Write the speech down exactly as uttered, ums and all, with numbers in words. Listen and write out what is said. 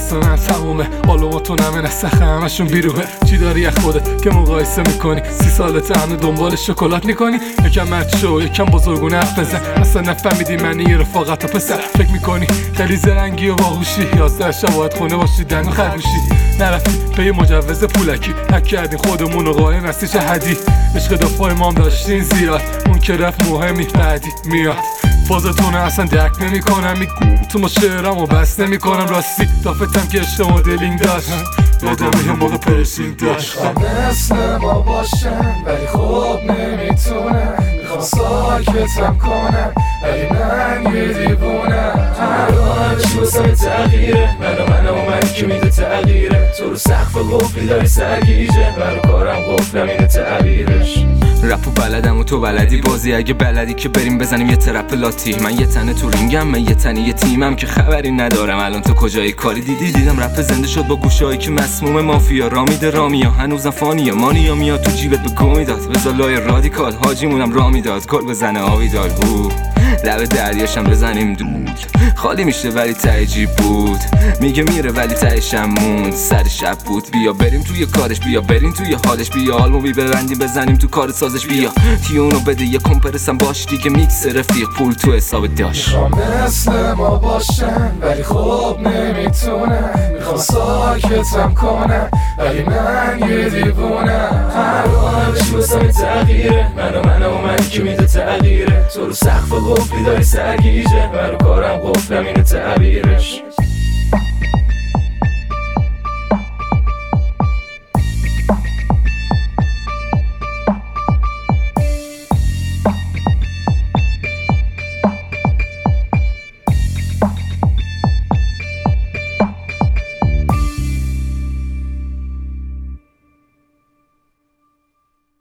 واسه من تمومه. آلوماتون همه نسخه همشون بیروه. چی داری یه خودت که مقایسه میکنی؟ سی سالت هنو دنبال شکلات میکنی؟ یکم مرد شو یکم بزرگونه حرف بزن. اصلا نفهمیدی معنی یه رفاقت و پسر. فکر میکنی خیلی زرنگی و باهوشی، یازده شباید خونه باشی دن و خرگوشی. نرفتی به یه مجوز پولکی، حک کردین خودمون و قایم هستی شهدی. عشق دفاع ما هم داشتین زیاد، اون که رفت مهمی بعدی میاد. فازتونه اصلا درک نمی کنم، میگو تو ما شعرم و بس نمی کنم. راستی دافتم که عشق مدلینگ داشت، یادم یه موقع پرسینگ داشت. مثل ما باشن ولی خوب نمیتونم، میخوام ساکتم کنم ولی من یه دیوونم. هر آنش واسه تغییره، من و من و من که میده تغییره. تو رو سقف قفلی داری سرگیجه، برو کارم قفلم اینه تعبیرش. رپو بلدم و تو بلدی بازی، اگه بلدی که بریم بزنیم یه ترپ لاتی. من یه تنه تو رینگم، من یه تنه یه تیمم که خبری ندارم الان تو کجایی کاری. دیدی دیدم رپ زنده شد با گوشایی که مسموم مافیا را میده را میا. هنوزم فانیا مانیا میاد تو جیبت به گو میداد. بذار لای رادیکال حاجیمونم را میداد، گل بزنه آبی داد. هو لب دریاشم بزنیم دود، خالی میشه ولی ته جیب بود. میگه میره ولی تهشم موند. سر شب بود بیا بریم توی کارش، بیا بریم توی حالش، بیا آلبومی ببندیم بزنیم تو کار سازش. بیا تیونو بده یه کمپرسم باش دیگه، میکس رفیق پول تو حساب داشت. میخوام مثل ما باشن ولی خوب نمیتونم، میخوام ساکتم کنم ولی من یه دیوونم. هر آنش واسه تغییره، من و من و من که میده تغییره. تو رو سقف قفلی داری سرگیجه، برو کارم قفلم اینه تعبیرش.